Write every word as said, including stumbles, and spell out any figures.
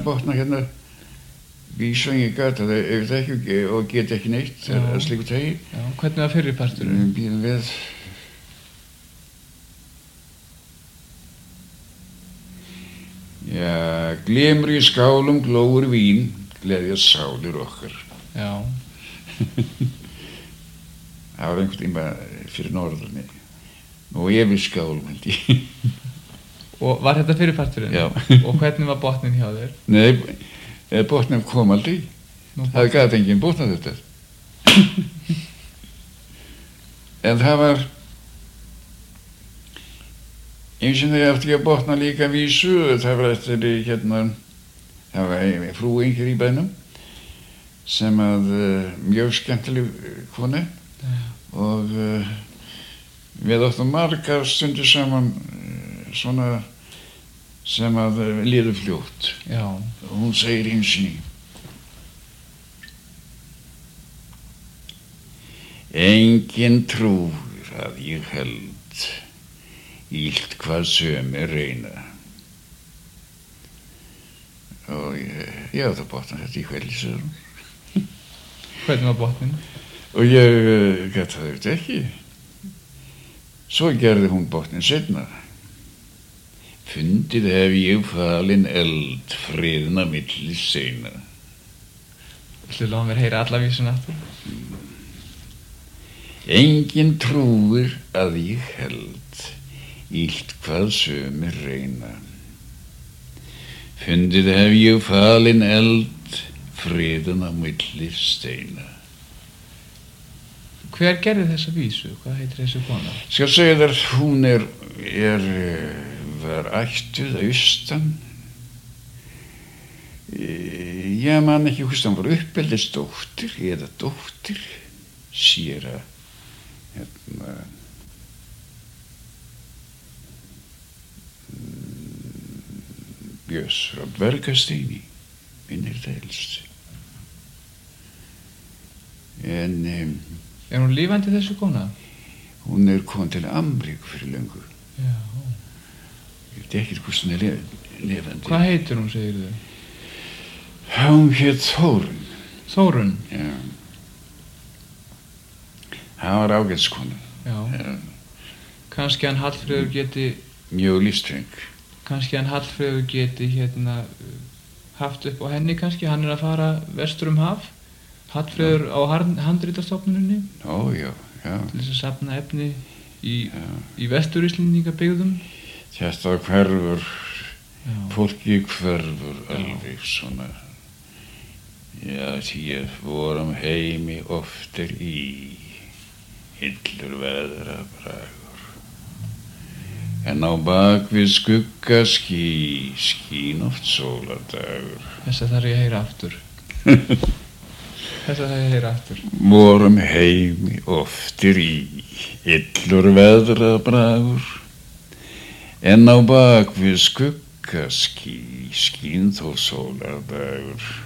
að botna hérna vísu ég gat að auðvitað ekki og get ekki neitt að slíku tegi. Já, hvernig var fyrri parturinn? Býðum við. Já, glimur í skálum glóir vín, gleðja sálir okkar. Já. Það var einhvern tíma fyrir norðurni. Nú yfir skálum held ég. Og var þetta fyrir parturinn? Já. Og hvernig var botnin hjá þér? Nei, botnin kom aldrei. Það gat enginn botnað þetta. En það var eins og þegar eftir að botna líka vísu, það var eftir hérna, það var frú einhver í bænum sem að uh, mjög skemmtileg konu ja. Og uh, við áttum margar stundir saman uh, svona sem að uh, liðu fljótt. Já. Og hún segir eins og ný. Enginn trúir að ég held illt hvað sömi reyna. Og ég, ég átt að botna þetta í kveldisöðum. Hvernig var botnin? Og ég uh, gat það auðvitað ekki. Svo gerði hún botnin seinna. Fundið hef ég falin eld friðna milli seina. Viltu láta mér heyra alla vísuna aftur? Enginn trúir að ég held illt hvað sömi reyna. Fundið hef ég falin eld friðuna milli steina. Hver gerði þessa vísu? Hvað heitir þessi kona? Skal segja þér, hún er, er var ættuð austan. Ég man ekki hvort hann var uppeldisdóttir eða dóttir séra hérna Björns frá Dvergasteini, minnir það helst. En um, er hún lifandi þessi kona? Hún er komin til Ameríku fyrir löngu. Já. Ég veit ekki hvort hún er lifandi. Hvað heitir hún, segir þau? Hún hét Þórunn. Þórunn? Já. Það var ágætskona. Já. Já. Kannski hann Hallfreður geti mjög lífsströng. Kannski hann Hallfreður geti hérna haft upp á henni kannski, hann er að fara vestur um haf. Hallfreður á handritastofnuninni. Ó, já, já. Til þess að safna efni í, í Vestur-Íslendingabyggðum. Þetta hverfur, já. Fólki hverfur alveg svona. Já, því vorum heimi oftar í hillur veðra bragur. En á bak við skugga ský, skín oft sólardagur. Þessa þarf ég að heyra aftur. Þessa þarf ég að heyra aftur. Vorum heimi oftir í hillur veðra bragur. En á bak við skugga ský, skín þó sólardagur.